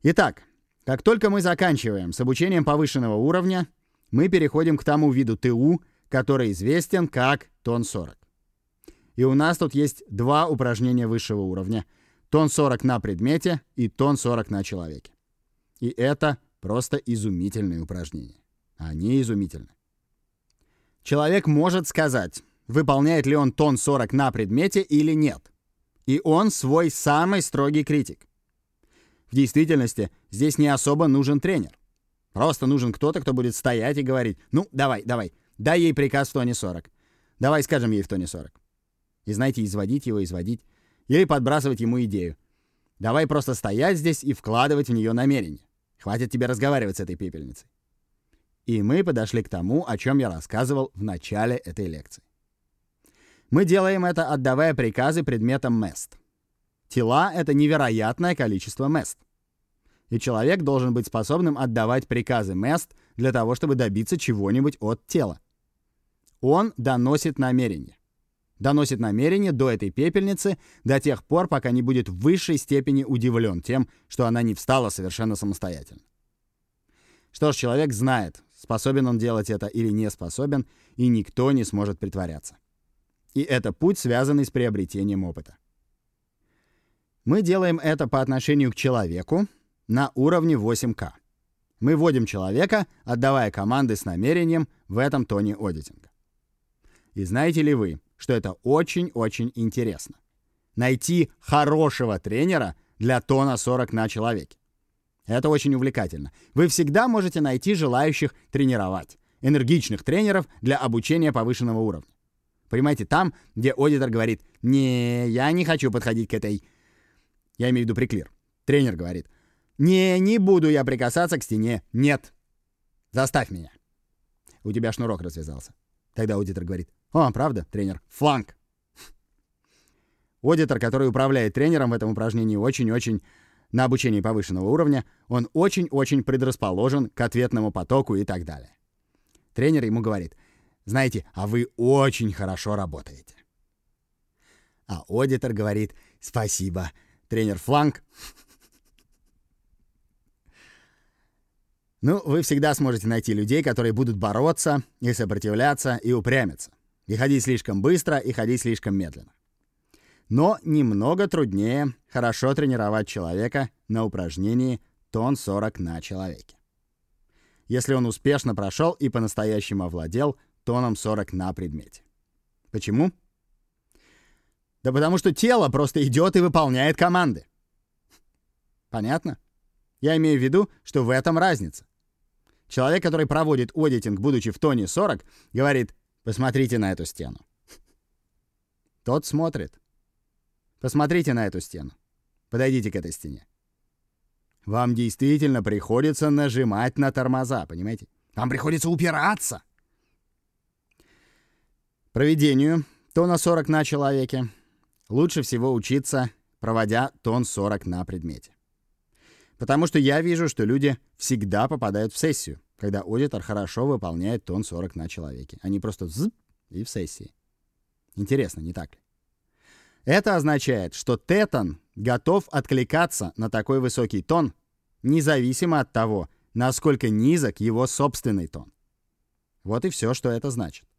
Итак, как только мы заканчиваем с обучением повышенного уровня, мы переходим к тому виду ТУ, который известен как тон 40. И у нас тут есть два упражнения высшего уровня. Тон 40 на предмете и тон 40 на человеке. И это просто изумительные упражнения. Они изумительны. Человек может сказать, выполняет ли он тон 40 на предмете или нет. И он свой самый строгий критик. В действительности здесь не особо нужен тренер. Просто нужен кто-то, кто будет стоять и говорить: ну, давай, дай ей приказ в тоне 40. Давай скажем ей в тоне 40. И знаете, изводить его. Или подбрасывать ему идею. Давай просто стоять здесь и вкладывать в нее намерение. Хватит тебе разговаривать с этой пепельницей. И мы подошли к тому, о чем я рассказывал в начале этой лекции. Мы делаем это, отдавая приказы предметам мест. Тела — это невероятное количество мест. И человек должен быть способным отдавать приказы мест для того, чтобы добиться чего-нибудь от тела. Он доносит намерение. Доносит намерение до этой пепельницы до тех пор, пока не будет в высшей степени удивлен тем, что она не встала совершенно самостоятельно. Что ж, человек знает, способен он делать это или не способен, и никто не сможет притворяться. И это путь, связанный с приобретением опыта. Мы делаем это по отношению к человеку на уровне 8К. Мы вводим человека, отдавая команды с намерением в этом тоне одитинга. И знаете ли вы, что это очень-очень интересно? Найти хорошего тренера для тона 40 на человеке. Это очень увлекательно. Вы всегда можете найти желающих тренировать, энергичных тренеров для обучения повышенного уровня. Понимаете, там, где аудитор говорит: «Не, я не хочу подходить к этой...» Я имею в виду приклир. Тренер говорит: не буду я прикасаться к стене. Нет. Заставь меня». У тебя шнурок развязался. Тогда аудитор говорит: «О, правда, тренер? Фланг». Аудитор, который управляет тренером в этом упражнении очень-очень на обучении повышенного уровня, он очень-очень предрасположен к ответному потоку и так далее. Тренер ему говорит: «Знаете, а вы очень хорошо работаете». А аудитор говорит: «Спасибо, тренер фланг». Ну, вы всегда сможете найти людей, которые будут бороться и сопротивляться и упрямиться. И ходить слишком быстро, и ходить слишком медленно. Но немного труднее хорошо тренировать человека на упражнении тон 40 на человеке. Если он успешно прошел и по-настоящему овладел тоном 40 на предмете. Почему? Да потому что тело просто идет и выполняет команды. Понятно? Я имею в виду, что в этом разница. Человек, который проводит одитинг, будучи в тоне 40, говорит: «Посмотрите на эту стену». Тот смотрит. «Посмотрите на эту стену. Подойдите к этой стене». Вам действительно приходится нажимать на тормоза, понимаете? Вам приходится упираться. Проведению тона 40 на человеке лучше всего учиться, проводя тон 40 на предмете. Потому что я вижу, что люди всегда попадают в сессию, когда аудитор хорошо выполняет тон 40 на человеке. Они просто зып и в сессии. Интересно, не так ли? Это означает, что тетан готов откликаться на такой высокий тон, независимо от того, насколько низок его собственный тон. Вот и все, что это значит.